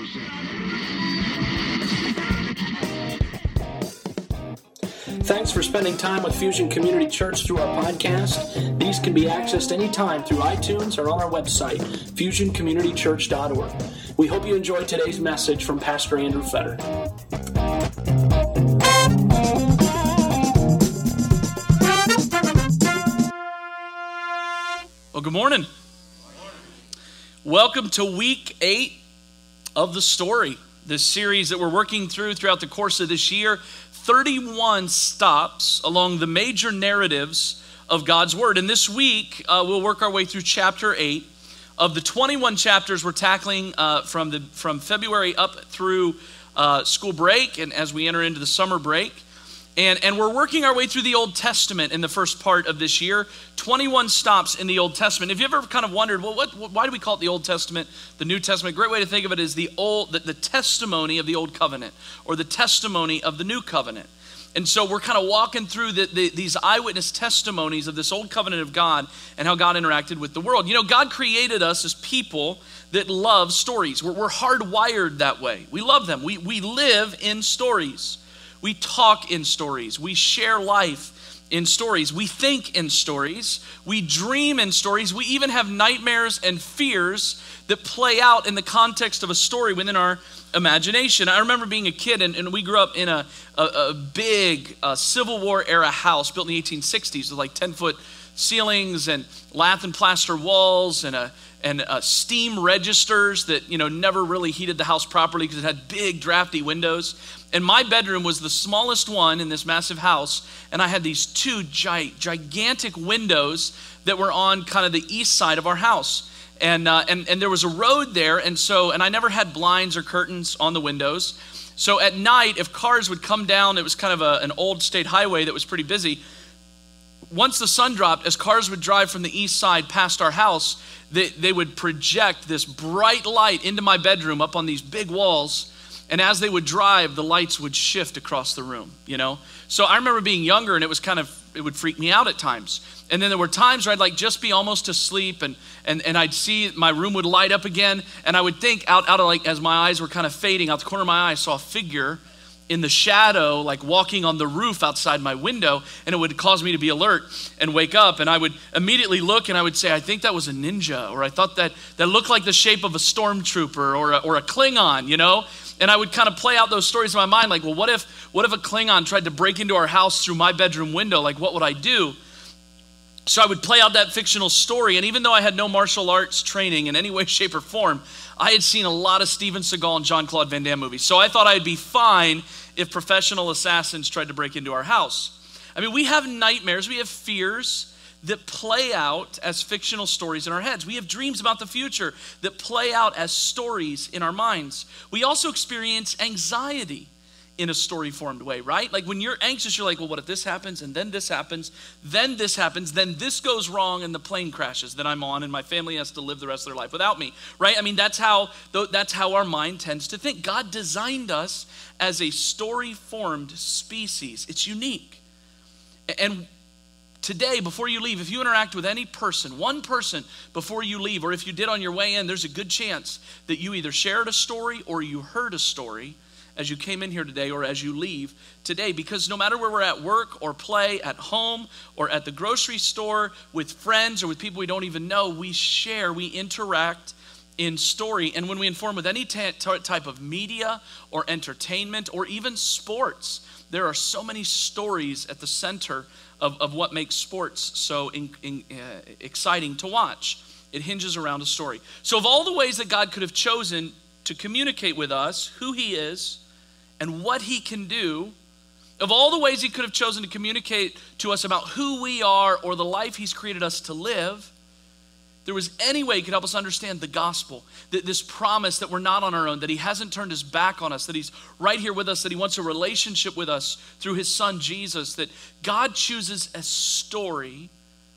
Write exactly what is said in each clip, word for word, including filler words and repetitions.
Thanks for spending time with Fusion Community Church through our podcast. These can be accessed anytime through iTunes or on our website, fusion community church dot org. We hope you enjoyed today's message from Pastor Andrew Fetter. Well, good morning. Welcome to week eight of The Story, this series that we're working through throughout the course of this year. thirty-one stops along the major narratives of God's Word. And this week, uh, we'll work our way through chapter eight. Of the twenty-one chapters we're tackling uh, from, the, from February up through uh, school break and as we enter into the summer break. And, and we're working our way through the Old Testament in the first part of this year. twenty-one stops in the Old Testament. Have you ever kind of wondered, well, what, why do we call it the Old Testament, the New Testament? A great way to think of it is the old, the, the testimony of the Old Covenant or the testimony of the New Covenant. And so we're kind of walking through the, the, these eyewitness testimonies of this Old Covenant of God and how God interacted with the world. You know, God created us as people that love stories. We're, we're hardwired that way. We love them. We, we live in stories. We talk in stories. We share life in stories. We think in stories. We dream in stories. We even have nightmares and fears that play out in the context of a story within our imagination. I remember being a kid, and, and we grew up in a, a, a big uh, Civil War era house built in the eighteen sixties with like ten foot ceilings and lath and plaster walls and a and uh, steam registers that, you know, never really heated the house properly because it had big drafty windows. And my bedroom was the smallest one in this massive house, and I had these two gi- gigantic windows that were on kind of the east side of our house. And, uh, and and there was a road there, and so, and I never had blinds or curtains on the windows. So at night, if cars would come down, it was kind of a, an old state highway that was pretty busy. Once the sun dropped, as cars would drive from the east side past our house, they, they would project this bright light into my bedroom up on these big walls. And as they would drive, the lights would shift across the room, you know? So I remember being younger, and it was kind of, it would freak me out at times. And then there were times where I'd like just be almost asleep, and and and I'd see my room would light up again, and I would think out, out of like, as my eyes were kind of fading, out the corner of my eye, I saw a figure in the shadow, like walking on the roof outside my window, and it would cause me to be alert and wake up. And I would immediately look, and I would say, I think that was a ninja, or I thought that that looked like the shape of a stormtrooper or a, or a Klingon, you know? And I would kind of play out those stories in my mind, like, well, what if what if a Klingon tried to break into our house through my bedroom window? Like, what would I do? So I would play out that fictional story, and even though I had no martial arts training in any way, shape, or form, I had seen a lot of Steven Seagal and Jean-Claude Van Damme movies. So I thought I'd be fine if professional assassins tried to break into our house. I mean, we have nightmares, we have fears that play out as fictional stories in our heads. We have dreams about the future that play out as stories in our minds. We also experience anxiety in a story-formed way, right? Like when you're anxious, you're like, well, what if this happens, and then this happens, then this happens, then this goes wrong, and the plane crashes that I'm on, and my family has to live the rest of their life without me, right? I mean, that's how that's how our mind tends to think. God designed us as a story-formed species. It's unique. And today, before you leave, if you interact with any person, one person before you leave, or if you did on your way in, there's a good chance that you either shared a story or you heard a story as you came in here today or as you leave today. Because no matter where we're at work or play, at home or at the grocery store, with friends or with people we don't even know, we share, we interact in story. And when we inform with any t- t- type of media or entertainment or even sports, there are so many stories at the center of, of what makes sports so in, in, uh, exciting to watch. It hinges around a story. So of all the ways that God could have chosen to communicate with us who he is and what he can do, of all the ways he could have chosen to communicate to us about who we are or the life he's created us to live, there was any way he could help us understand the gospel, that this promise that we're not on our own, that he hasn't turned his back on us, that he's right here with us, that he wants a relationship with us through his son Jesus, that God chooses a story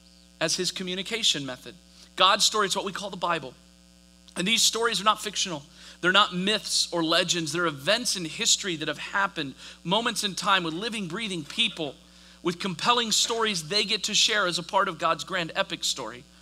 as his communication method. God's story is what we call the Bible. And these stories are not fictional. They're not myths or legends. They're events in history that have happened, moments in time with living, breathing people with compelling stories they get to share as a part of God's grand epic story.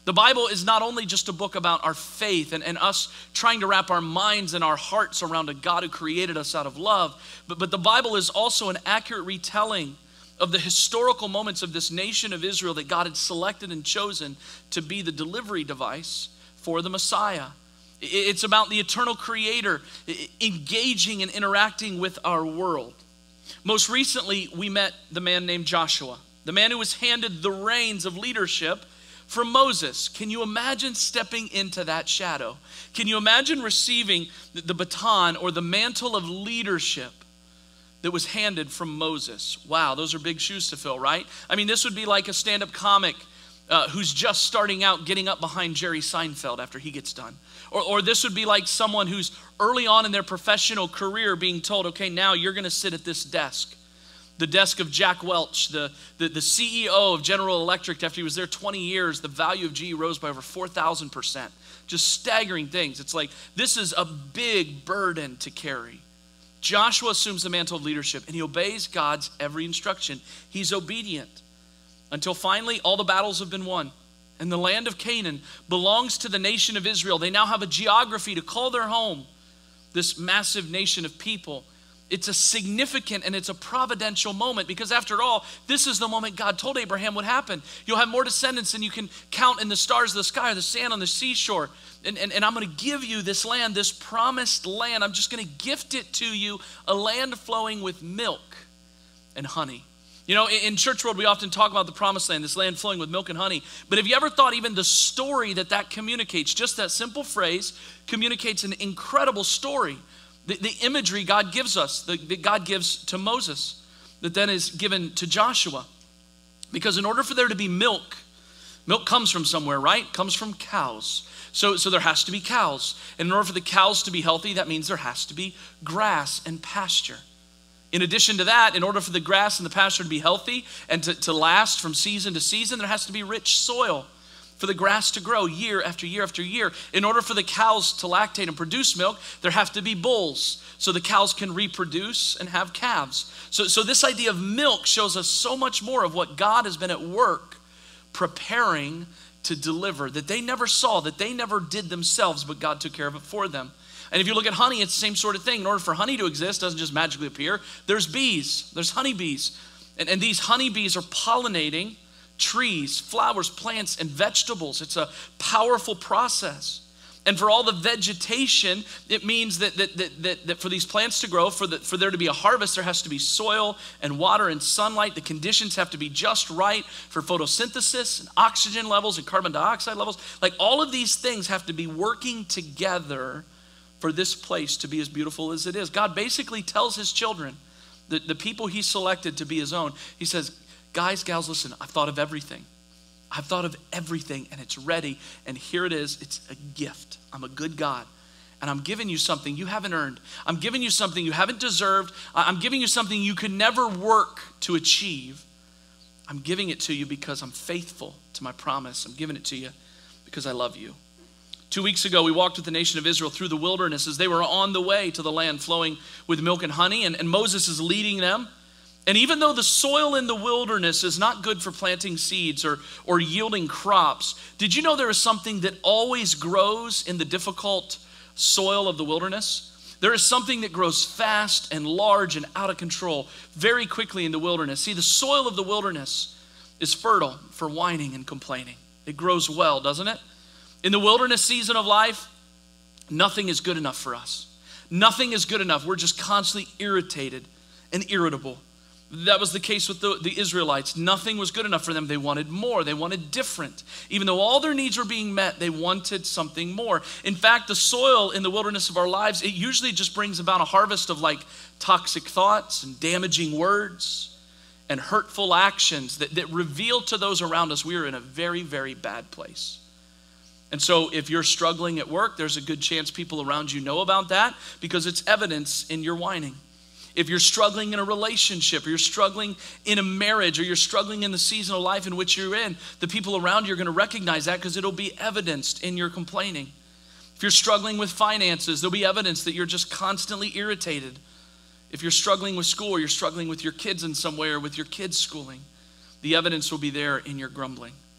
The Bible is not only just a book about our faith and, and us trying to wrap our minds and our hearts around a God who created us out of love, but, but the Bible is also an accurate retelling of the historical moments of this nation of Israel that God had selected and chosen to be the delivery device for the Messiah. It's about the eternal creator engaging and interacting with our world. Most recently, we met the man named Joshua, the man who was handed the reins of leadership from Moses. Can you imagine stepping into that shadow? Can you imagine receiving the baton or the mantle of leadership that was handed from Moses? Wow, those are big shoes to fill, right? I mean, this would be like a stand-up comic uh, who's just starting out getting up behind Jerry Seinfeld after he gets done. Or, or this would be like someone who's early on in their professional career being told, okay, now you're going to sit at this desk. The desk of Jack Welch, the, the, the C E O of General Electric. After he was there twenty years, the value of G E rose by over four thousand percent. Just staggering things. It's like, this is a big burden to carry. Joshua assumes the mantle of leadership and he obeys God's every instruction. He's obedient until finally all the battles have been won. And the land of Canaan belongs to the nation of Israel. They now have a geography to call their home, this massive nation of people. It's a significant and it's a providential moment because after all, this is the moment God told Abraham would happen. You'll have more descendants than you can count in the stars of the sky or the sand on the seashore. And, and, and I'm going to give you this land, this promised land. I'm just going to gift it to you, a land flowing with milk and honey. You know, in church world, we often talk about the promised land, this land flowing with milk and honey. But have you ever thought even the story that that communicates, just that simple phrase communicates an incredible story. The, the imagery God gives us, the, that God gives to Moses, that then is given to Joshua. Because in order for there to be milk, milk comes from somewhere, right? Comes from cows. So, so there has to be cows. And in order for the cows to be healthy, that means there has to be grass and pasture. In addition to that, in order for the grass and the pasture to be healthy and to, to last from season to season, there has to be rich soil for the grass to grow year after year after year. In order for the cows to lactate and produce milk, there have to be bulls so the cows can reproduce and have calves. So, so this idea of milk shows us so much more of what God has been at work preparing to deliver, that they never saw, that they never did themselves, but God took care of it for them. And if you look at honey, it's the same sort of thing. In order for honey to exist, it doesn't just magically appear. There's bees, there's honeybees. And, and these honeybees are pollinating trees, flowers, plants, and vegetables. It's a powerful process. And for all the vegetation, it means that, that, that, that, that for these plants to grow, for, the, for there to be a harvest, there has to be soil and water and sunlight. The conditions have to be just right for photosynthesis and oxygen levels and carbon dioxide levels. Like all of these things have to be working together for this place to be as beautiful as it is. God basically tells his children, the, the people he selected to be his own, he says, guys, gals, listen, I've thought of everything. I've thought of everything and it's ready. And here it is. It's a gift. I'm a good God. And I'm giving you something you haven't earned. I'm giving you something you haven't deserved. I'm giving you something you could never work to achieve. I'm giving it to you because I'm faithful to my promise. I'm giving it to you because I love you. Two weeks ago, we walked with the nation of Israel through the wilderness as they were on the way to the land flowing with milk and honey. And, and Moses is leading them. And even though the soil in the wilderness is not good for planting seeds or, or yielding crops, did you know there is something that always grows in the difficult soil of the wilderness? There is something that grows fast and large and out of control very quickly in the wilderness. See, the soil of the wilderness is fertile for whining and complaining. It grows well, doesn't it? In the wilderness season of life, nothing is good enough for us. Nothing is good enough. We're just constantly irritated and irritable. That was the case with the, the Israelites. Nothing was good enough for them. They wanted more. They wanted different. Even though all their needs were being met, they wanted something more. In fact, the soil in the wilderness of our lives, it usually just brings about a harvest of like toxic thoughts and damaging words and hurtful actions that, that reveal to those around us we are in a very, very bad place. And so if you're struggling at work, there's a good chance people around you know about that because it's evidence in your whining. If you're struggling in a relationship, or you're struggling in a marriage, or you're struggling in the season of life in which you're in, the people around you are going to recognize that because it'll be evidenced in your complaining. If you're struggling with finances, there'll be evidence that you're just constantly irritated. If you're struggling with school, or you're struggling with your kids in some way, or with your kids' schooling, the evidence will be there in your grumbling.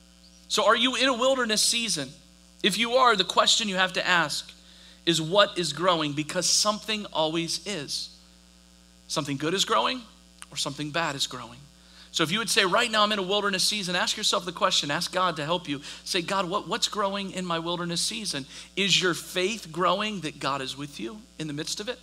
So are you in a wilderness season? If you are, the question you have to ask is, what is growing? Because something always is. Something good is growing or something bad is growing. So if you would say, right now I'm in a wilderness season, ask yourself the question, ask God to help you. Say, God, what, what's growing in my wilderness season? Is your faith growing that God is with you in the midst of it?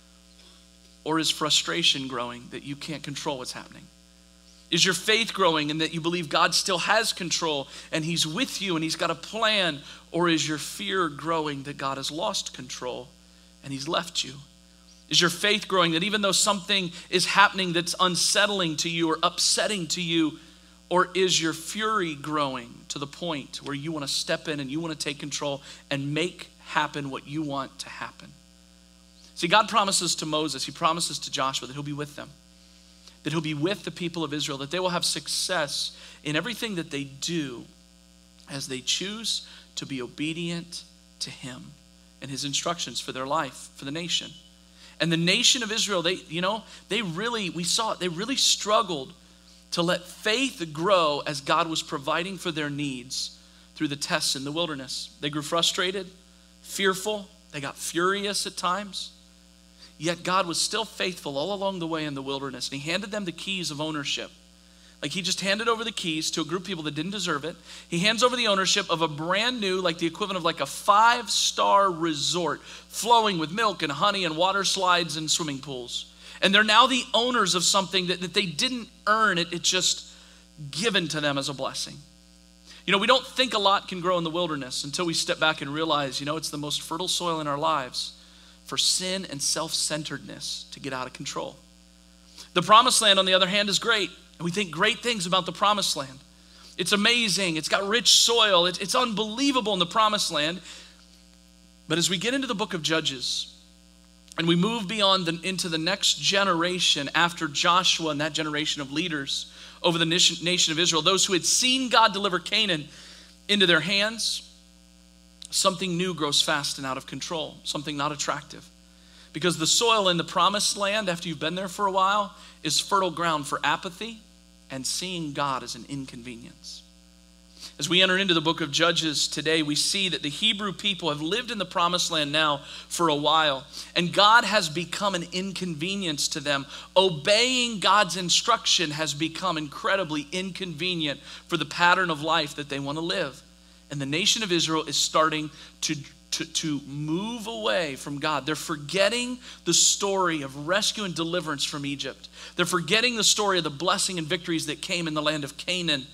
Or is frustration growing that you can't control what's happening? Is your faith growing in that you believe God still has control and he's with you and he's got a plan? Or is your fear growing that God has lost control and he's left you? Is your faith growing that even though something is happening that's unsettling to you or upsetting to you, or is your fury growing to the point where you want to step in and you want to take control and make happen what you want to happen? See, God promises to Moses, he promises to Joshua that he'll be with them, that he'll be with the people of Israel, that they will have success in everything that they do as they choose to be obedient to him and his instructions for their life, for the nation. And the nation of Israel, they, you know, they really, we saw it, they really struggled to let faith grow as God was providing for their needs through the tests in the wilderness. They grew frustrated, fearful, they got furious at times. Yet God was still faithful all along the way in the wilderness. And he handed them the keys of ownership. Like he just handed over the keys to a group of people that didn't deserve it. He hands over the ownership of a brand new, like the equivalent of like a five-star resort flowing with milk and honey and water slides and swimming pools. And they're now the owners of something that, that they didn't earn. It, it's just given to them as a blessing. You know, we don't think a lot can grow in the wilderness until we step back and realize, you know, it's the most fertile soil in our lives for sin and self-centeredness to get out of control. The promised land, on the other hand, is great. And we think great things about the promised land. It's amazing. It's got rich soil. It's, it's unbelievable in the promised land. But as we get into the book of Judges and we move beyond the, into the next generation after Joshua and that generation of leaders over the nation, nation of Israel, those who had seen God deliver Canaan into their hands, something new grows fast and out of control, something not attractive. Because the soil in the promised land, after you've been there for a while, is fertile ground for apathy and seeing God as an inconvenience. As we enter into the book of Judges today, we see that the Hebrew people have lived in the promised land now for a while, and God has become an inconvenience to them. Obeying God's instruction has become incredibly inconvenient for the pattern of life that they want to live. And the nation of Israel is starting to To, to move away from God. They're forgetting the story of rescue and deliverance from Egypt. They're forgetting the story of the blessing and victories that came in the land of Canaan.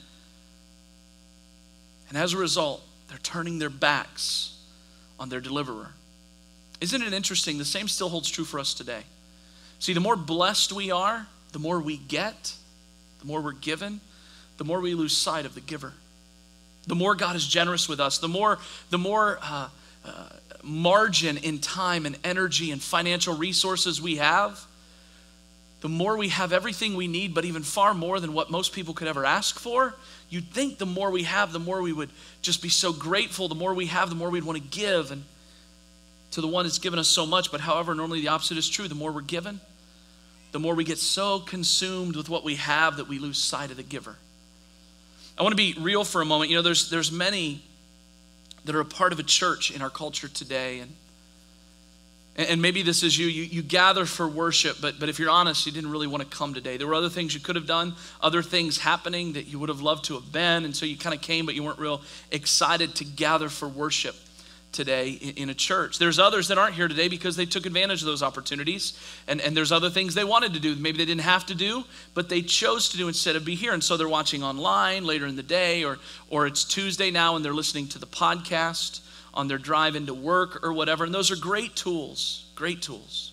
And as a result, they're turning their backs on their deliverer. Isn't it interesting? The same still holds true for us today. See, the more blessed we are, the more we get, the more we're given, the more we lose sight of the giver. The more God is generous with us, the more, the more, uh, Uh, margin in time and energy and financial resources we have, the more we have everything we need, but even far more than what most people could ever ask for. You'd think the more we have, the more we would just be so grateful. The more we have, the more we'd want to give and to the one that's given us so much. But however, normally the opposite is true. The more we're given, the more we get so consumed with what we have that we lose sight of the giver. I want to be real for a moment. You know, there's there's many that are a part of a church in our culture today. And and maybe this is you. You, you gather for worship, but, but if you're honest, you didn't really want to come today. There were other things you could have done, other things happening that you would have loved to have been, and so you kind of came, but you weren't real excited to gather for worship today in, in a church. There's others that aren't here today because they took advantage of those opportunities, and, and there's other things they wanted to do. Maybe they didn't have to do, but they chose to do instead of be here, and so they're watching online later in the day, or or it's Tuesday now and they're listening to the podcast on their drive into work or whatever, and those are great tools, great tools.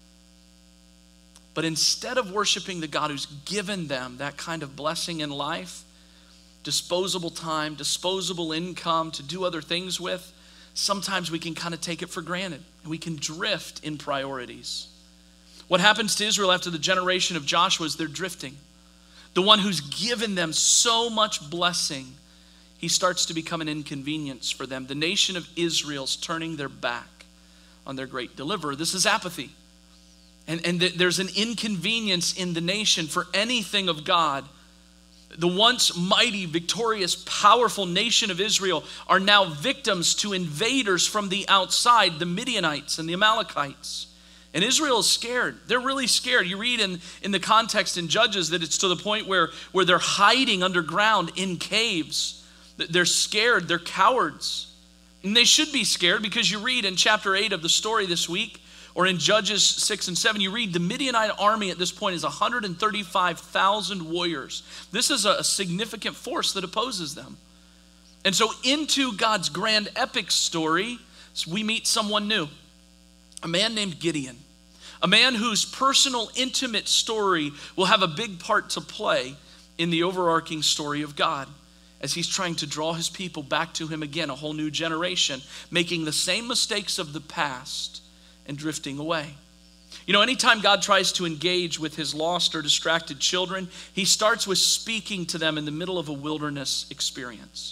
But instead of worshiping the God who's given them that kind of blessing in life, disposable time, disposable income to do other things with, sometimes we can kind of take it for granted. We can drift in priorities. What happens to Israel after the generation of Joshua is they're drifting. The one who's given them so much blessing, he starts to become an inconvenience for them. The nation of Israel's turning their back on their great deliverer. This is apathy. And, and th- there's an inconvenience in the nation for anything of God The once mighty, victorious, powerful nation of Israel are now victims to invaders from the outside, the Midianites and the Amalekites. And Israel is scared. They're really scared. You read in, in the context in Judges that it's to the point where, where they're hiding underground in caves. They're scared. They're cowards. And they should be scared because you read in chapter eight of the story this week, or in Judges six and seven, you read the Midianite army at this point is one hundred thirty-five thousand warriors. This is a significant force that opposes them. And so into God's grand epic story, we meet someone new, a man named Gideon, a man whose personal, intimate story will have a big part to play in the overarching story of God as he's trying to draw his people back to him again, a whole new generation, making the same mistakes of the past and drifting away. You know, anytime God tries to engage with his lost or distracted children, he starts with speaking to them in the middle of a wilderness experience.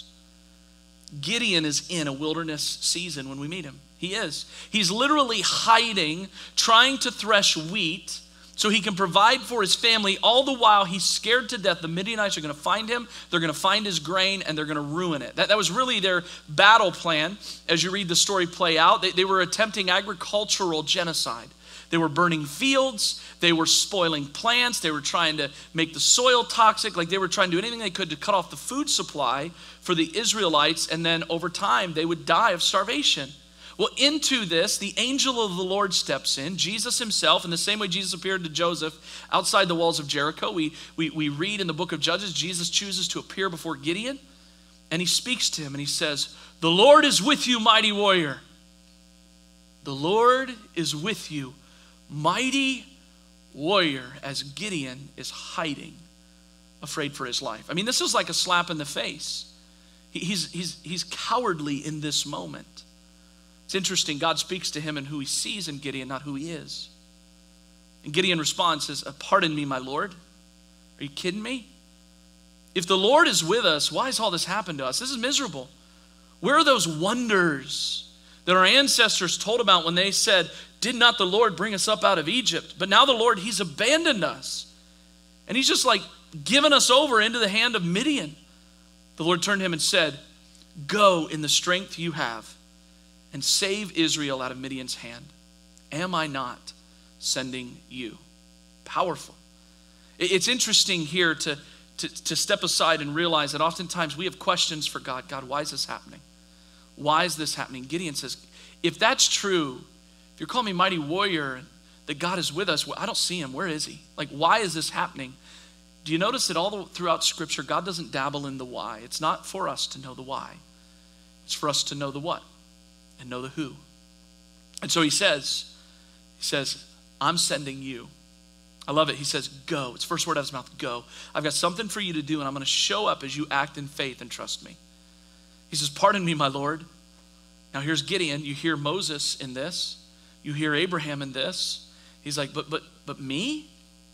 Gideon is in a wilderness season when we meet him. He is. He's literally hiding, trying to thresh wheat so he can provide for his family. All the while, he's scared to death. The Midianites are going to find him, they're going to find his grain, and they're going to ruin it. That, that was really their battle plan as you read the story play out. They, they were attempting agricultural genocide. They were burning fields, they were spoiling plants, they were trying to make the soil toxic, like they were trying to do anything they could to cut off the food supply for the Israelites, and then over time, they would die of starvation. Well, into this, the angel of the Lord steps in, Jesus himself, in the same way Jesus appeared to Joseph outside the walls of Jericho. We, we, we read in the book of Judges, Jesus chooses to appear before Gideon, and he speaks to him, and he says, "The Lord is with you, mighty warrior. The Lord is with you, mighty warrior," as Gideon is hiding, afraid for his life. I mean, this is like a slap in the face. He, he's, he's, he's cowardly in this moment. It's interesting, God speaks to him and who he sees in Gideon, not who he is. And Gideon responds, says, "Pardon me, my Lord. Are you kidding me? If the Lord is with us, why has all this happened to us? This is miserable. Where are those wonders that our ancestors told about when they said, 'Did not the Lord bring us up out of Egypt?' But now the Lord, he's abandoned us. And he's just like given us over into the hand of Midian." The Lord turned to him and said, "Go in the strength you have and save Israel out of Midian's hand. Am I not sending you?" Powerful. It's interesting here to, to, to step aside and realize that oftentimes we have questions for God. God, why is this happening? Why is this happening? Gideon says, if that's true, if you're calling me mighty warrior, that God is with us, well, I don't see him. Where is he? Like, why is this happening? Do you notice that all throughout Scripture, God doesn't dabble in the why. It's not for us to know the why. It's for us to know the what and know the who. And so he says, he says, "I'm sending you." I love it. He says, "Go." It's the first word out of his mouth, go. I've got something for you to do, and I'm going to show up as you act in faith and trust me. He says, "Pardon me, my Lord." Now here's Gideon. You hear Moses in this. You hear Abraham in this. He's like, but but but me?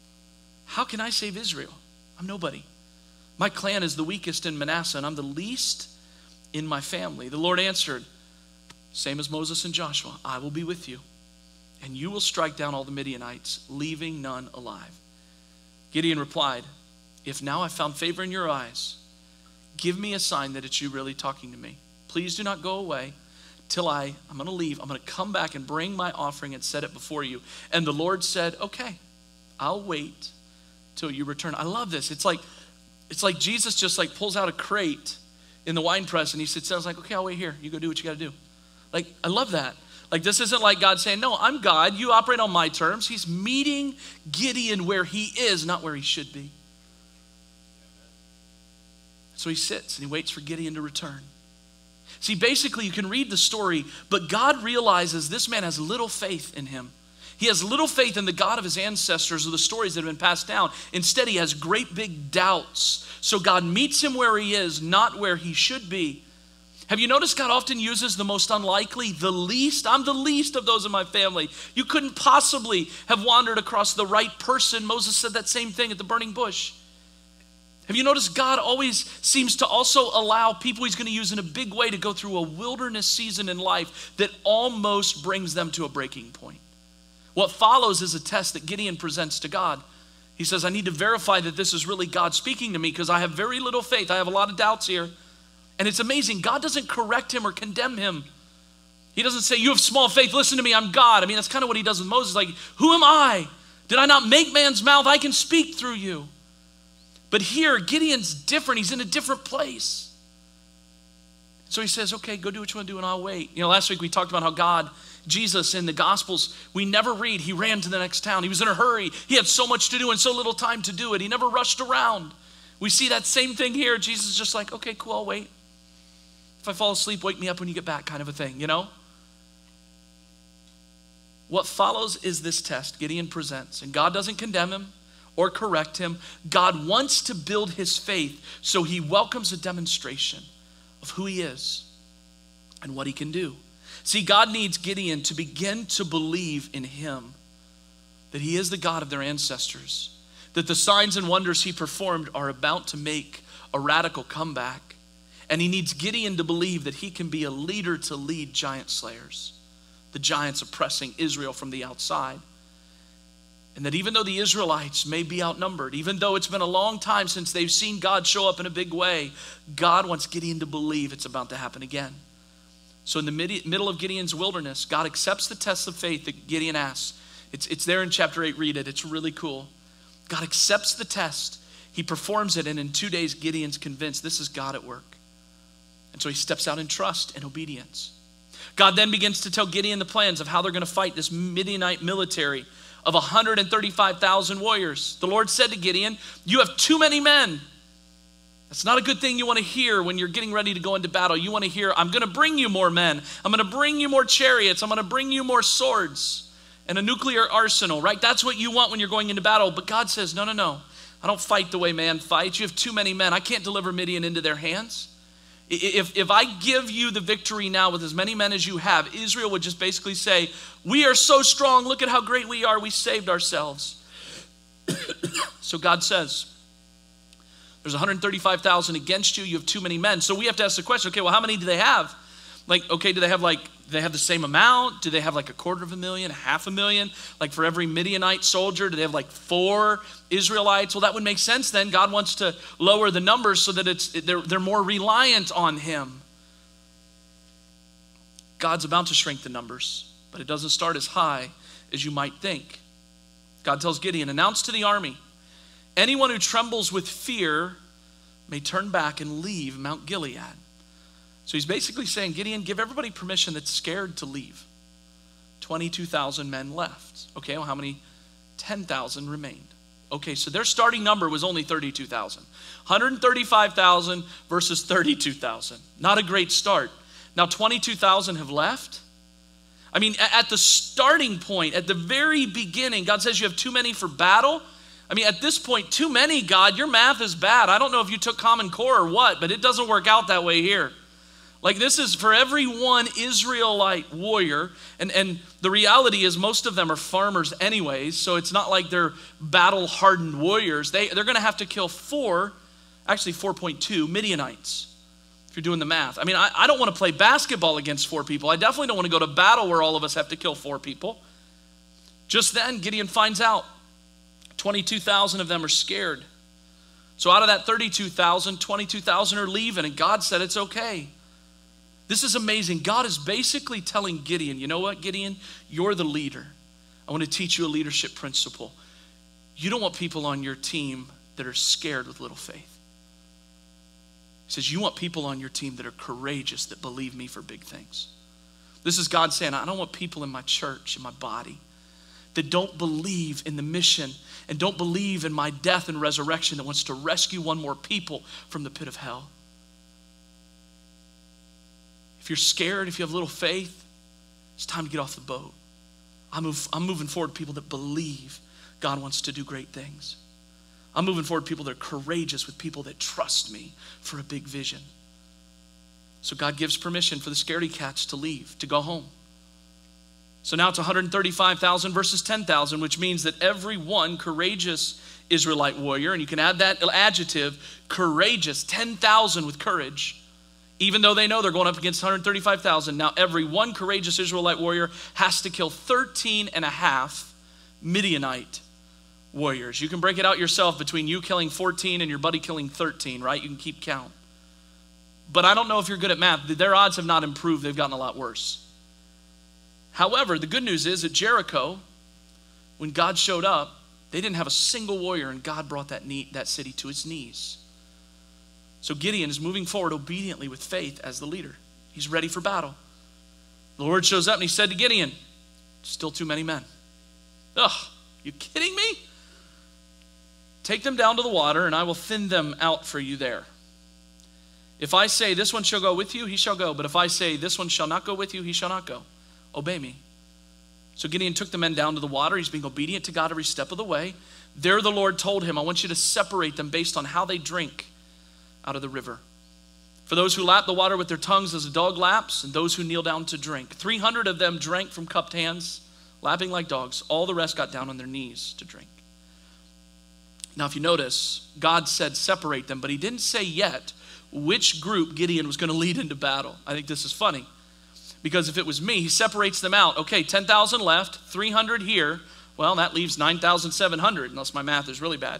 How can I save Israel? I'm nobody. My clan is the weakest in Manasseh, and I'm the least in my family. The Lord answered, same as Moses and Joshua, "I will be with you, and you will strike down all the Midianites, leaving none alive." Gideon replied, "If now I've found favor in your eyes, give me a sign that it's you really talking to me. Please do not go away till I, I'm going to leave. I'm going to come back and bring my offering and set it before you." And the Lord said, "Okay, I'll wait till you return." I love this. It's like, it's like Jesus just like pulls out a crate in the wine press and he sits down. It's like, "Okay, I'll wait here. You go do what you got to do." Like, I love that. Like, this isn't like God saying, "No, I'm God. You operate on my terms." He's meeting Gideon where he is, not where he should be. So he sits and he waits for Gideon to return. See, basically you can read the story, but God realizes this man has little faith in him. He has little faith in the God of his ancestors or the stories that have been passed down. Instead, he has great big doubts. So God meets him where he is, not where he should be. Have you noticed God often uses the most unlikely, the least? I'm the least of those in my family. You couldn't possibly have wandered across the right person. Moses said that same thing at the burning bush. Have you noticed God always seems to also allow people he's going to use in a big way to go through a wilderness season in life that almost brings them to a breaking point? What follows is a test that Gideon presents to God. He says, I need to verify that this is really God speaking to me because I have very little faith. I have a lot of doubts here. And it's amazing. God doesn't correct him or condemn him. He doesn't say, you have small faith. Listen to me. I'm God. I mean, that's kind of what he does with Moses. Like, who am I? Did I not make man's mouth? I can speak through you. But here, Gideon's different. He's in a different place. So he says, okay, go do what you want to do and I'll wait. You know, last week we talked about how God, Jesus in the Gospels, we never read, he ran to the next town. He was in a hurry. He had so much to do and so little time to do it. He never rushed around. We see that same thing here. Jesus is just like, okay, cool, I'll wait. If I fall asleep, wake me up when you get back, kind of a thing, you know? What follows is this test Gideon presents, and God doesn't condemn him or correct him. God wants to build his faith, so he welcomes a demonstration of who he is and what he can do. See, God needs Gideon to begin to believe in him, that he is the God of their ancestors, that the signs and wonders he performed are about to make a radical comeback. And he needs Gideon to believe that he can be a leader to lead giant slayers, the giants oppressing Israel from the outside. And that even though the Israelites may be outnumbered, even though it's been a long time since they've seen God show up in a big way, God wants Gideon to believe it's about to happen again. So in the mid- middle of Gideon's wilderness, God accepts the test of faith that Gideon asks. It's, it's there in chapter eight, read it, it's really cool. God accepts the test, he performs it, and in two days Gideon's convinced this is God at work. And so he steps out in trust and obedience. God then begins to tell Gideon the plans of how they're going to fight this Midianite military of one hundred thirty-five thousand warriors. The Lord said to Gideon, you have too many men. That's not a good thing you want to hear when you're getting ready to go into battle. You want to hear, I'm going to bring you more men. I'm going to bring you more chariots. I'm going to bring you more swords and a nuclear arsenal, right? That's what you want when you're going into battle. But God says, no, no, no. I don't fight the way man fights. You have too many men. I can't deliver Midian into their hands. If, if I give you the victory now with as many men as you have, Israel would just basically say, we are so strong. Look at how great we are. We saved ourselves. So God says, there's one hundred thirty-five thousand against you. You have too many men. So we have to ask the question, okay, well, how many do they have? Like, okay, do they have like, do they have the same amount? Do they have like a quarter of a million, a half a million? Like for every Midianite soldier, do they have like four Israelites? Well, that would make sense then. God wants to lower the numbers so that it's they're, they're more reliant on him. God's about to shrink the numbers, but it doesn't start as high as you might think. God tells Gideon, announce to the army, anyone who trembles with fear may turn back and leave Mount Gilead. So he's basically saying, Gideon, give everybody permission that's scared to leave. twenty-two thousand men left. Okay, well, how many? ten thousand remained. Okay, so their starting number was only thirty-two thousand. one hundred thirty-five thousand versus thirty-two thousand. Not a great start. Now twenty-two thousand have left. I mean, at the starting point, at the very beginning, God says you have too many for battle. I mean, at this point, too many, God, your math is bad. I don't know if you took Common Core or what, but it doesn't work out that way here. Like this is for every one Israelite warrior, and, and the reality is most of them are farmers anyways, so it's not like they're battle-hardened warriors. They, they're gonna have to kill four, actually four point two Midianites, if you're doing the math. I mean, I, I don't wanna play basketball against four people. I definitely don't wanna go to battle where all of us have to kill four people. Just then, Gideon finds out twenty-two thousand of them are scared. So out of that thirty-two thousand, twenty-two thousand are leaving, and God said it's okay. This is amazing. God is basically telling Gideon, you know what, Gideon? You're the leader. I want to teach you a leadership principle. You don't want people on your team that are scared with little faith. He says, you want people on your team that are courageous, that believe me for big things. This is God saying, I don't want people in my church, in my body, that don't believe in the mission and don't believe in my death and resurrection, that wants to rescue one more people from the pit of hell. If you're scared, if you have little faith, it's time to get off the boat. I'm, move, I'm moving forward people that believe God wants to do great things. I'm moving forward people that are courageous, with people that trust me for a big vision. So God gives permission for the scaredy cats to leave, to go home. So now it's one hundred thirty-five thousand versus ten thousand, which means that every one courageous Israelite warrior, and you can add that adjective, courageous, ten thousand with courage, even though they know they're going up against one hundred thirty-five thousand. Now every one courageous Israelite warrior has to kill thirteen and a half Midianite warriors. You can break it out yourself between you killing fourteen and your buddy killing thirteen, right? You can keep count. But I don't know if you're good at math. Their odds have not improved. They've gotten a lot worse. However, the good news is at Jericho, when God showed up, they didn't have a single warrior, and God brought that, knee, that city to its knees. So Gideon is moving forward obediently with faith as the leader. He's ready for battle. The Lord shows up and he said to Gideon, still too many men. Ugh, you kidding me? Take them down to the water and I will thin them out for you there. If I say this one shall go with you, he shall go. But if I say this one shall not go with you, he shall not go. Obey me. So Gideon took the men down to the water. He's being obedient to God every step of the way. There the Lord told him, I want you to separate them based on how they drink out of the river. For those who lap the water with their tongues as a dog laps, and those who kneel down to drink. three hundred of them drank from cupped hands, lapping like dogs. All the rest got down on their knees to drink. Now, if you notice, God said separate them, but he didn't say yet which group Gideon was going to lead into battle. I think this is funny, because if it was me, he separates them out. Okay, ten thousand left, three hundred here. Well, that leaves nine thousand seven hundred, unless my math is really bad.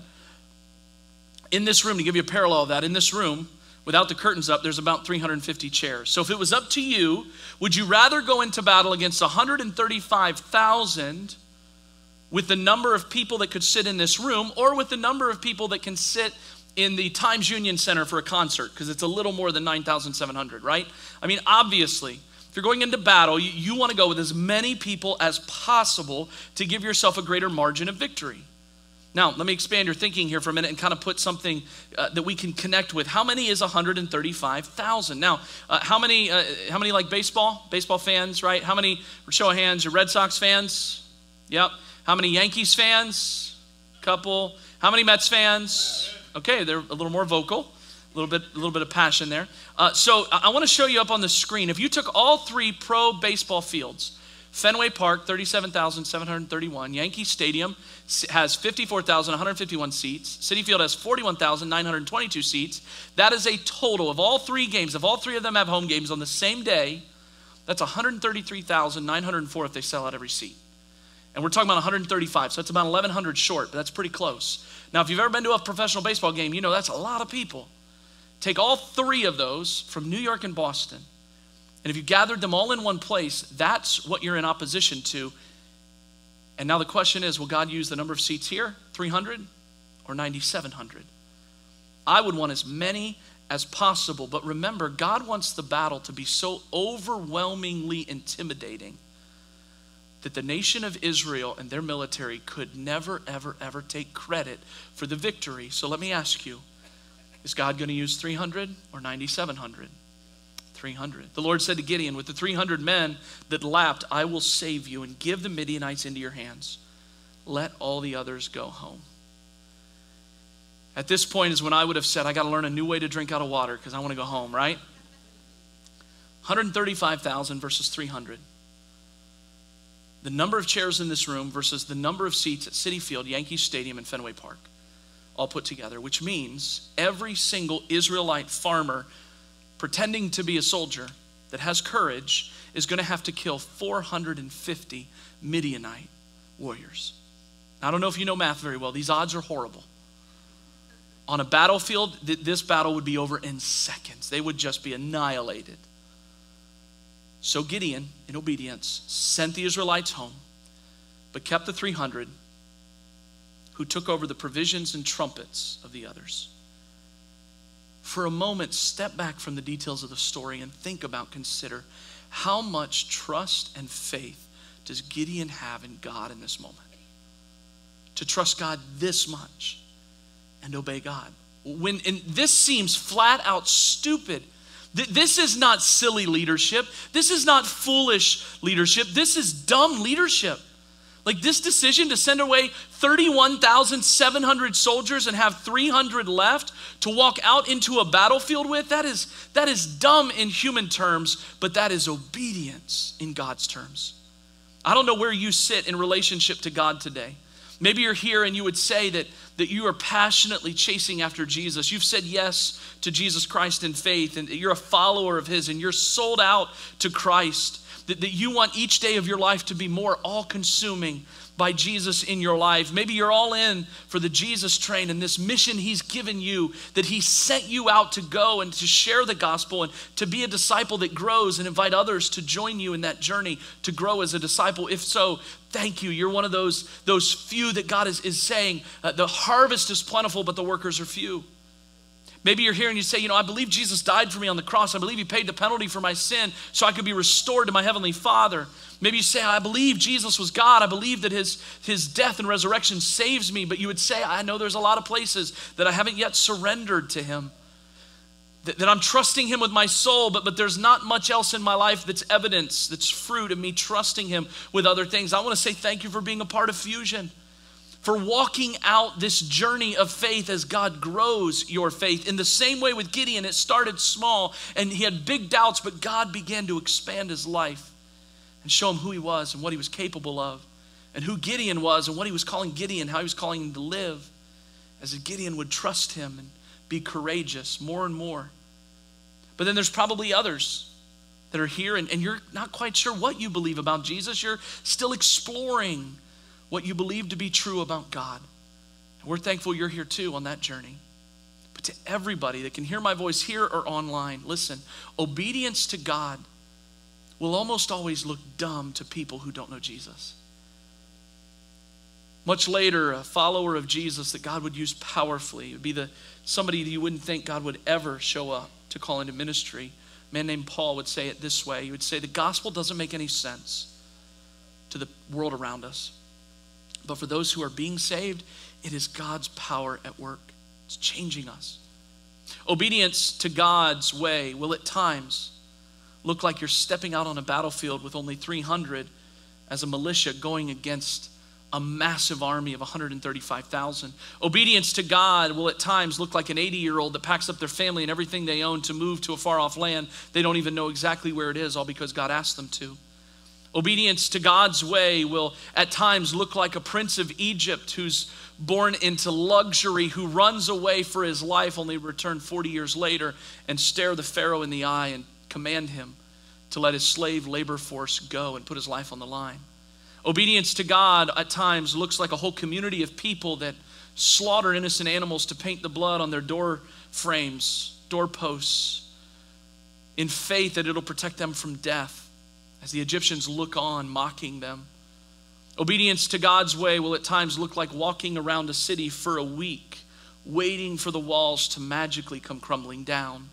In this room, to give you a parallel of that, in this room, without the curtains up, there's about three hundred fifty chairs. So if it was up to you, would you rather go into battle against one hundred thirty-five thousand with the number of people that could sit in this room, or with the number of people that can sit in the Times Union Center for a concert? Because it's a little more than nine thousand seven hundred, right? I mean, obviously, if you're going into battle, you, you want to go with as many people as possible to give yourself a greater margin of victory. Now, let me expand your thinking here for a minute and kind of put something uh, that we can connect with. How many is one hundred thirty-five thousand? Now, uh, how many uh, how many like baseball? Baseball fans, right? How many, show of hands, your Red Sox fans? Yep. How many Yankees fans? Couple. How many Mets fans? Okay, they're a little more vocal, a little bit, a little bit of passion there. Uh, so I, I want to show you up on the screen. If you took all three pro baseball fields, Fenway Park, thirty-seven thousand seven hundred thirty-one. Yankee Stadium has fifty-four thousand one hundred fifty-one seats. Citi Field has forty-one thousand nine hundred twenty-two seats. That is a total of all three games. If all three of them have home games on the same day, that's one hundred thirty-three thousand nine hundred four if they sell out every seat. And we're talking about one hundred thirty-five, so that's about eleven hundred short, but that's pretty close. Now, if you've ever been to a professional baseball game, you know that's a lot of people. Take all three of those from New York and Boston, and if you gathered them all in one place, that's what you're in opposition to. And now the question is, will God use the number of seats here, three hundred or ninety-seven hundred? I would want as many as possible, but remember, God wants the battle to be so overwhelmingly intimidating that the nation of Israel and their military could never, ever, ever take credit for the victory. So let me ask you, is God going to use three hundred or ninety-seven hundred? three hundred. The Lord said to Gideon, with the three hundred men that lapped, I will save you and give the Midianites into your hands. Let all the others go home. At this point is when I would have said, I got to learn a new way to drink out of water because I want to go home, right? one hundred thirty-five thousand versus three hundred. The number of chairs in this room versus the number of seats at Citi Field, Yankee Stadium, and Fenway Park, all put together, which means every single Israelite farmer pretending to be a soldier that has courage is going to have to kill four hundred fifty Midianite warriors. Now, I don't know if you know math very well. These odds are horrible. On a battlefield, th- this battle would be over in seconds. They would just be annihilated. So Gideon, in obedience, sent the Israelites home, but kept the three hundred who took over the provisions and trumpets of the others. For a moment, step back from the details of the story and think about, consider, how much trust and faith does Gideon have in God in this moment? To trust God this much and obey God. When, and this seems flat out stupid. This is not silly leadership. This is not foolish leadership. This is dumb leadership. Like this decision to send away thirty-one thousand seven hundred soldiers and have three hundred left to walk out into a battlefield with, that is, that is dumb in human terms, but that is obedience in God's terms. I don't know where you sit in relationship to God today. Maybe you're here and you would say that, that you are passionately chasing after Jesus. You've said yes to Jesus Christ in faith, and you're a follower of his, and you're sold out to Christ. That, that you want each day of your life to be more all-consuming by Jesus in your life. Maybe you're all in for the Jesus train and this mission he's given you, that he sent you out to go and to share the gospel and to be a disciple that grows and invite others to join you in that journey to grow as a disciple. If so, thank you. You're one of those, those few that God is, is saying, uh, the harvest is plentiful, but the workers are few. Maybe you're here and you say, you know, I believe Jesus died for me on the cross. I believe he paid the penalty for my sin so I could be restored to my heavenly Father. Maybe you say, I believe Jesus was God. I believe that his, his death and resurrection saves me. But you would say, I know there's a lot of places that I haven't yet surrendered to him, that, that I'm trusting him with my soul, but, but there's not much else in my life that's evidence, that's fruit of me trusting him with other things. I want to say thank you for being a part of Fusion, for walking out this journey of faith as God grows your faith. In the same way with Gideon, it started small and he had big doubts, but God began to expand his life and show him who he was and what he was capable of and who Gideon was and what he was calling Gideon, how he was calling him to live, as Gideon would trust him and be courageous more and more. But then there's probably others that are here and, and you're not quite sure what you believe about Jesus. You're still exploring what you believe to be true about God. And we're thankful you're here too on that journey. But to everybody that can hear my voice here or online, listen, obedience to God will almost always look dumb to people who don't know Jesus. Much later, a follower of Jesus that God would use powerfully, it would be the somebody that you wouldn't think God would ever show up to call into ministry. A man named Paul would say it this way. He would say, the gospel doesn't make any sense to the world around us. But for those who are being saved, it is God's power at work. It's changing us. Obedience to God's way will at times look like you're stepping out on a battlefield with only three hundred as a militia going against a massive army of one hundred thirty-five thousand. Obedience to God will at times look like an eighty-year-old that packs up their family and everything they own to move to a far-off land. They don't even know exactly where it is, all because God asked them to. Obedience to God's way will at times look like a prince of Egypt who's born into luxury, who runs away for his life, only to return forty years later and stare the Pharaoh in the eye and command him to let his slave labor force go and put his life on the line. Obedience to God at times looks like a whole community of people that slaughter innocent animals to paint the blood on their door frames, doorposts, in faith that it'll protect them from death, as the Egyptians look on, mocking them. Obedience to God's way will at times look like walking around a city for a week, waiting for the walls to magically come crumbling down.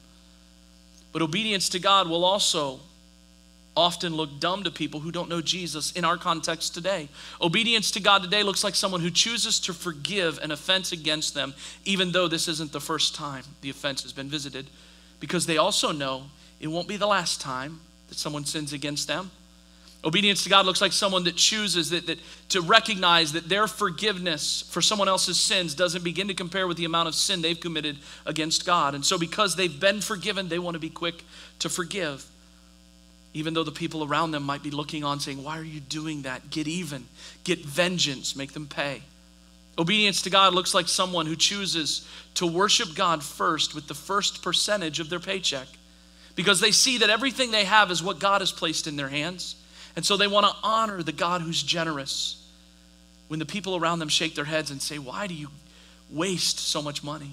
But obedience to God will also often look dumb to people who don't know Jesus in our context today. Obedience to God today looks like someone who chooses to forgive an offense against them, even though this isn't the first time the offense has been visited, because they also know it won't be the last time that someone sins against them. Obedience to God looks like someone that chooses that, that to recognize that their forgiveness for someone else's sins doesn't begin to compare with the amount of sin they've committed against God. And so because they've been forgiven, they want to be quick to forgive, even though the people around them might be looking on saying, why are you doing that? Get even, get vengeance, make them pay. Obedience to God looks like someone who chooses to worship God first with the first percentage of their paycheck, because they see that everything they have is what God has placed in their hands. And so they want to honor the God who's generous when the people around them shake their heads and say, why do you waste so much money?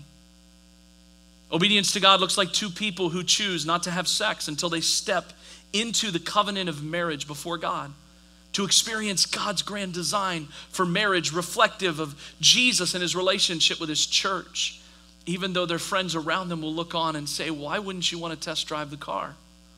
Obedience to God looks like two people who choose not to have sex until they step into the covenant of marriage before God, to experience God's grand design for marriage, reflective of Jesus and his relationship with his church, even though their friends around them will look on and say, why wouldn't you want to test drive the car?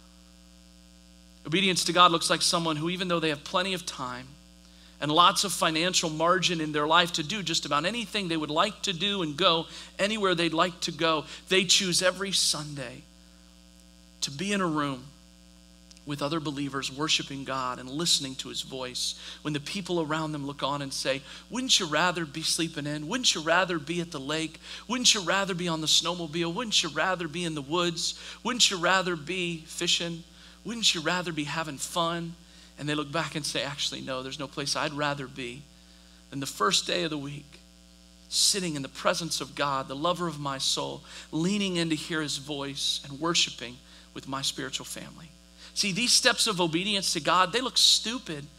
Obedience to God looks like someone who, even though they have plenty of time and lots of financial margin in their life to do just about anything they would like to do and go anywhere they'd like to go, they choose every Sunday to be in a room with other believers worshiping God and listening to his voice, when the people around them look on and say, wouldn't you rather be sleeping in? Wouldn't you rather be at the lake? Wouldn't you rather be on the snowmobile? Wouldn't you rather be in the woods? Wouldn't you rather be fishing? Wouldn't you rather be having fun? And they look back and say, actually, no, there's no place I'd rather be than the first day of the week, sitting in the presence of God, the lover of my soul, leaning in to hear his voice and worshiping with my spiritual family. See, these steps of obedience to God, they look stupid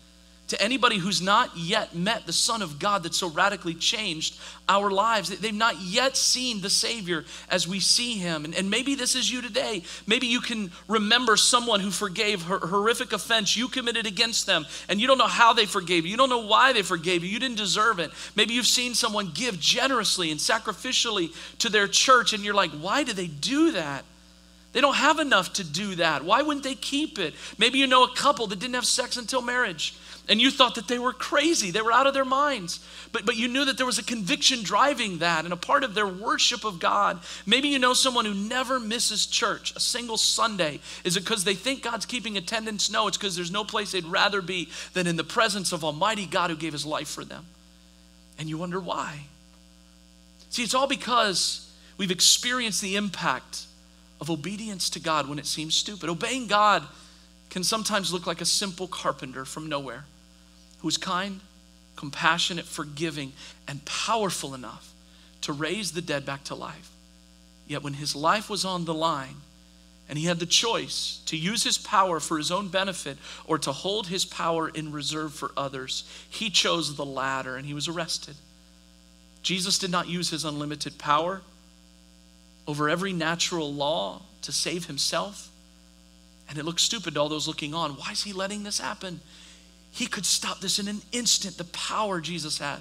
to anybody who's not yet met the Son of God that so radically changed our lives. They've not yet seen the Savior as we see him. And, and maybe this is you today. Maybe you can remember someone who forgave her horrific offense you committed against them, and you don't know how they forgave you. You don't know why they forgave you. You didn't deserve it. Maybe you've seen someone give generously and sacrificially to their church, and you're like, why do they do that? They don't have enough to do that. Why wouldn't they keep it? Maybe you know a couple that didn't have sex until marriage, and you thought that they were crazy. They were out of their minds. But, but you knew that there was a conviction driving that and a part of their worship of God. Maybe you know someone who never misses church a single Sunday. Is it because they think God's keeping attendance? No, it's because there's no place they'd rather be than in the presence of Almighty God who gave his life for them. And you wonder why. See, it's all because we've experienced the impact of obedience to God when it seems stupid. Obeying God can sometimes look like a simple carpenter from nowhere who's kind, compassionate, forgiving, and powerful enough to raise the dead back to life. Yet when his life was on the line and he had the choice to use his power for his own benefit or to hold his power in reserve for others, he chose the latter and he was arrested. Jesus did not use his unlimited power over every natural law to save himself. And it looks stupid to all those looking on. Why is he letting this happen? He could stop this in an instant, the power Jesus had.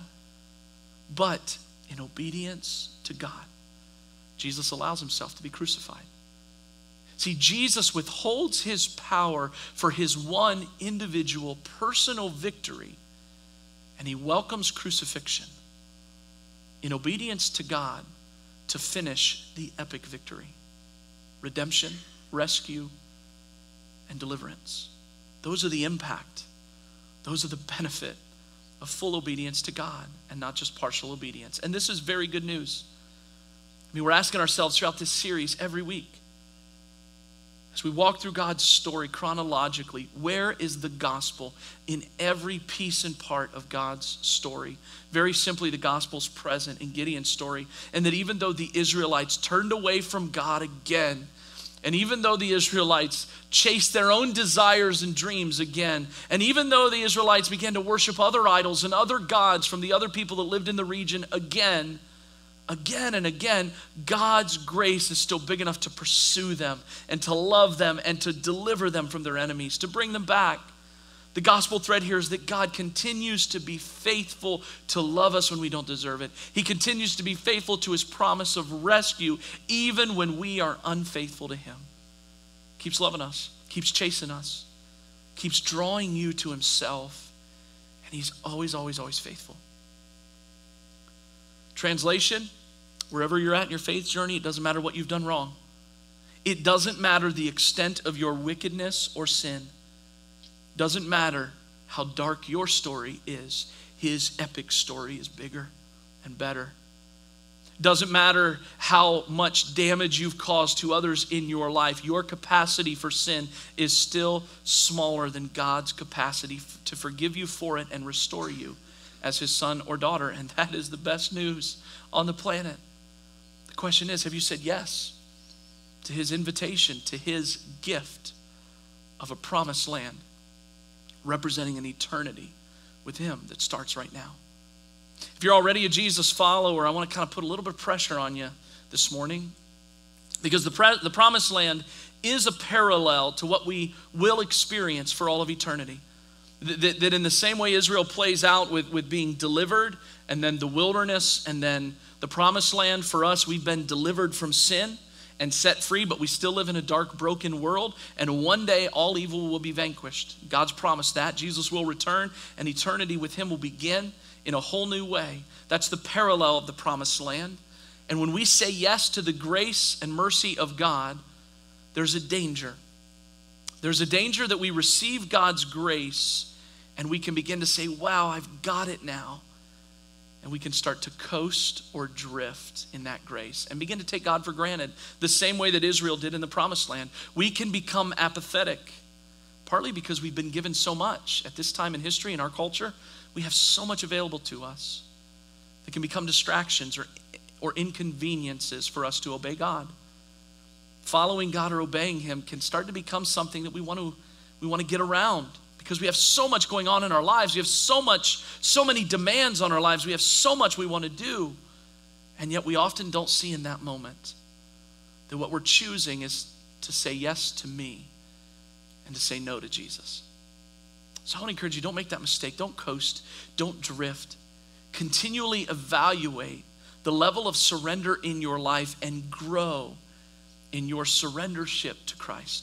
But in obedience to God, Jesus allows himself to be crucified. See, Jesus withholds his power for his one individual personal victory, and he welcomes crucifixion in obedience to God to finish the epic victory. Redemption, rescue, and deliverance. Those are the impact. Those are the benefit of full obedience to God and not just partial obedience. And this is very good news. I mean, we're asking ourselves throughout this series every week, as we walk through God's story chronologically, where is the gospel in every piece and part of God's story? Very simply, the gospel's present in Gideon's story, and that even though the Israelites turned away from God again, and even though the Israelites chased their own desires and dreams again, and even though the Israelites began to worship other idols and other gods from the other people that lived in the region again, again and again, God's grace is still big enough to pursue them and to love them and to deliver them from their enemies, to bring them back. The gospel thread here is that God continues to be faithful to love us when we don't deserve it. He continues to be faithful to his promise of rescue even when we are unfaithful to him. Keeps loving us, keeps chasing us, keeps drawing you to himself, and he's always, always, always faithful. Translation, wherever you're at in your faith journey, it doesn't matter what you've done wrong. It doesn't matter the extent of your wickedness or sin. Doesn't matter how dark your story is. His epic story is bigger and better. Doesn't matter how much damage you've caused to others in your life. Your capacity for sin is still smaller than God's capacity to forgive you for it and restore you as his son or daughter. And that is the best news on the planet. The question is, have you said yes to his invitation, to his gift of a promised land, representing an eternity with him that starts right now? If you're already a Jesus follower, I want to kind of put a little bit of pressure on you this morning, because the, pre- the promised land is a parallel to what we will experience for all of eternity. That, that in the same way Israel plays out with, with being delivered, and then the wilderness, and then the promised land, for us, we've been delivered from sin and set free, but we still live in a dark, broken world. And one day, all evil will be vanquished. God's promised that. Jesus will return, and eternity with him will begin in a whole new way. That's the parallel of the promised land. And when we say yes to the grace and mercy of God, there's a danger. There's a danger that we receive God's grace, and we can begin to say, wow, I've got it now. And we can start to coast or drift in that grace and begin to take God for granted, the same way that Israel did in the promised land. We can become apathetic, partly because we've been given so much at this time in history in our culture. We have so much available to us that can become distractions or, or inconveniences for us to obey God. Following God or obeying him can start to become something that we want to, we want to get around, because we have so much going on in our lives. We have so much, so many demands on our lives. We have so much we want to do. And yet we often don't see in that moment that what we're choosing is to say yes to me and to say no to Jesus. So I want to encourage you, don't make that mistake. Don't coast. Don't drift. Continually evaluate the level of surrender in your life and grow in your surrendership to Christ.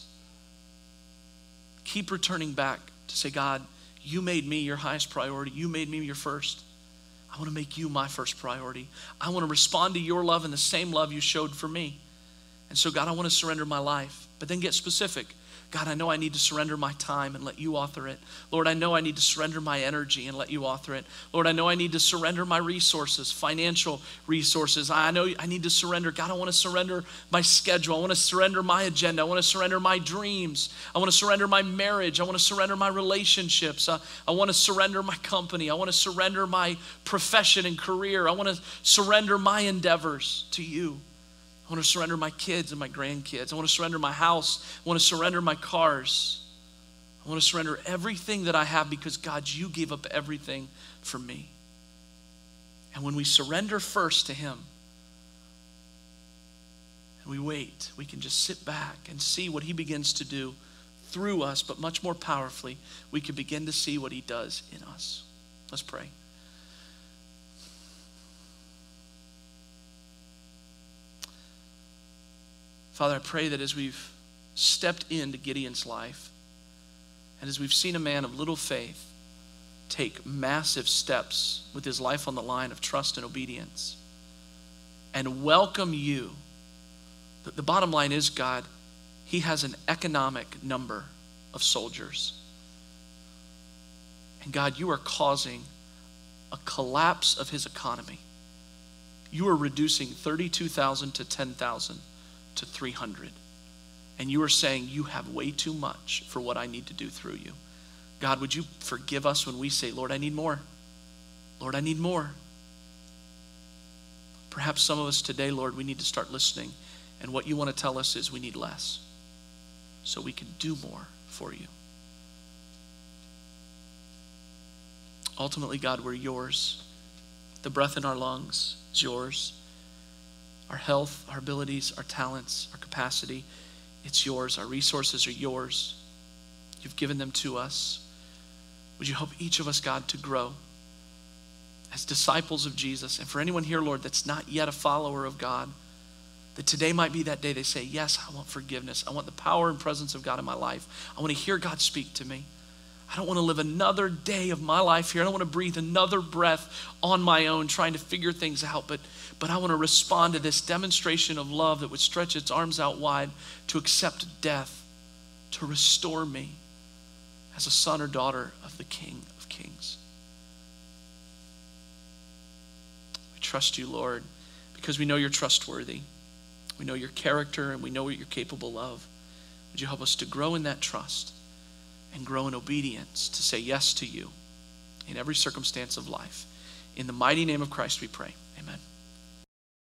Keep returning back to say, God, you made me your highest priority. You made me your first. I want to make you my first priority. I want to respond to your love in the same love you showed for me. And so, God, I want to surrender my life. But then get specific. God, I know I need to surrender my time and let you author it. Lord, I know I need to surrender my energy and let you author it. Lord, I know I need to surrender my resources, financial resources. I know I need to surrender. God, I want to surrender my schedule. I want to surrender my agenda. I want to surrender my dreams. I want to surrender my marriage. I want to surrender my relationships. I, I want to surrender my company. I want to surrender my profession and career. I want to surrender my endeavors to you. I want to surrender my kids and my grandkids. I want to surrender my house. I want to surrender my cars. I want to surrender everything that I have because, God, you gave up everything for me. And when we surrender first to him and we wait, we can just sit back and see what he begins to do through us, but much more powerfully, we can begin to see what he does in us. Let's pray. Father, I pray that as we've stepped into Gideon's life, and as we've seen a man of little faith take massive steps with his life on the line of trust and obedience, and welcome you, the, the bottom line is, God, he has an economic number of soldiers. And God, you are causing a collapse of his economy. You are reducing thirty-two thousand to ten thousand. To three hundred. And you are saying you have way too much for what I need to do through you. God, would you forgive us when we say, Lord, I need more. Lord, I need more. Perhaps some of us today, Lord, we need to start listening. And what you want to tell us is we need less so we can do more for you. Ultimately, God, we're yours. The breath in our lungs is yours. Our health, our abilities, our talents, our capacity, it's yours. Our resources are yours. You've given them to us. Would you help each of us, God, to grow as disciples of Jesus? And for anyone here, Lord, that's not yet a follower of God, that today might be that day they say, yes, I want forgiveness. I want the power and presence of God in my life. I want to hear God speak to me. I don't want to live another day of my life here. I don't want to breathe another breath on my own trying to figure things out, but, but I want to respond to this demonstration of love that would stretch its arms out wide to accept death, to restore me as a son or daughter of the King of Kings. We trust you, Lord, because we know you're trustworthy. We know your character and we know what you're capable of. Would you help us to grow in that trust and grow in obedience to say yes to you in every circumstance of life. In the mighty name of Christ we pray.